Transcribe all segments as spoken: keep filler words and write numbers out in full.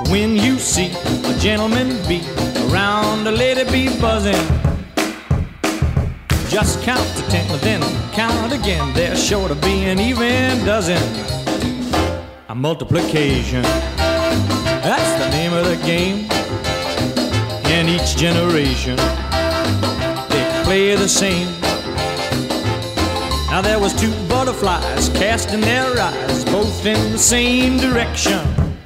when you see a gentleman be around a lady be buzzing. Just count to ten, then count again. There's sure to be an even dozen. A multiplication, that's the name of the game. In each generation, they play the same. Now there was two butterflies casting their eyes, both in the same direction.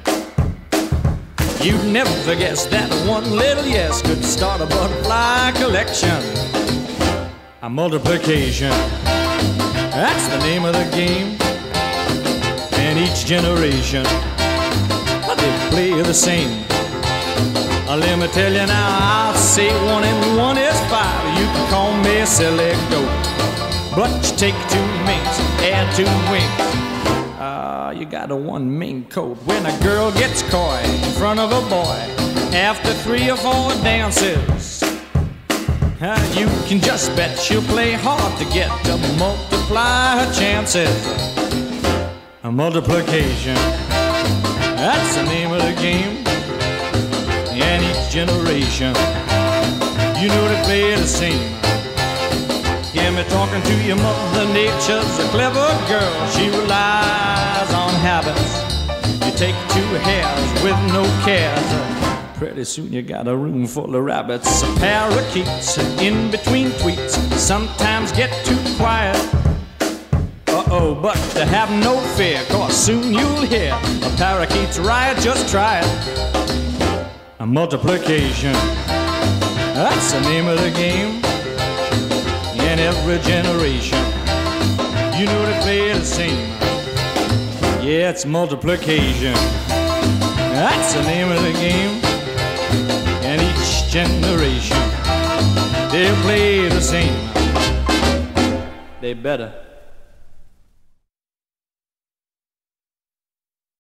You'd never guess that one little yes could start a butterfly collection. A multiplication, that's the name of the game. And each generation, they play the same. Uh, let me tell you now, I'll say one and one is five. You can call me a silly goat, but you take two minks, add two wings. Ah, uh, you got a one mink coat. When a girl gets coy in front of a boy after three or four dances, uh, you can just bet she'll play hard to get to multiply her chances. A multiplication, that's the name of the game. And each generation, you know they play the same. Hear me talking to your mother nature's a clever girl. She relies on habits. You take two hairs with no cares. Pretty soon you got a room full of rabbits. Parakeets in between tweets sometimes get too quiet. Uh-oh, but to have no fear, cause soon you'll hear a parakeet's riot, just try it. A multiplication, that's the name of the game. In every generation, you know they play the same. Yeah, it's multiplication, that's the name of the game. And each generation, they'll play the same. They better.